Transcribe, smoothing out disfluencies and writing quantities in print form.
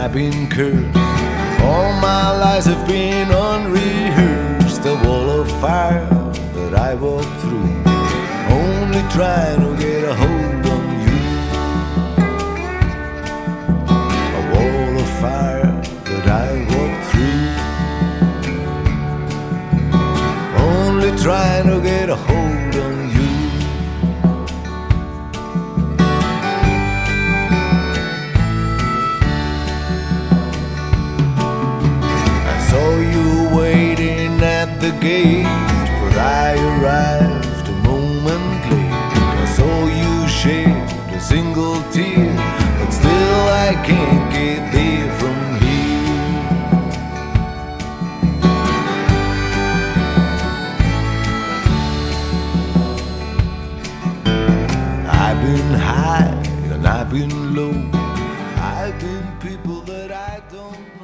I've been cursed. All my lies have been unrehearsed. The wall of fire that I walk through, only trying to get a hold on you. A wall of fire that I walk through, only trying to get a hold on you. I saw you waiting at the gate, but I arrived a moment late. I saw you shed a single tear, but still I can't get there from here. I've been high and I've been low, I've been people that I don't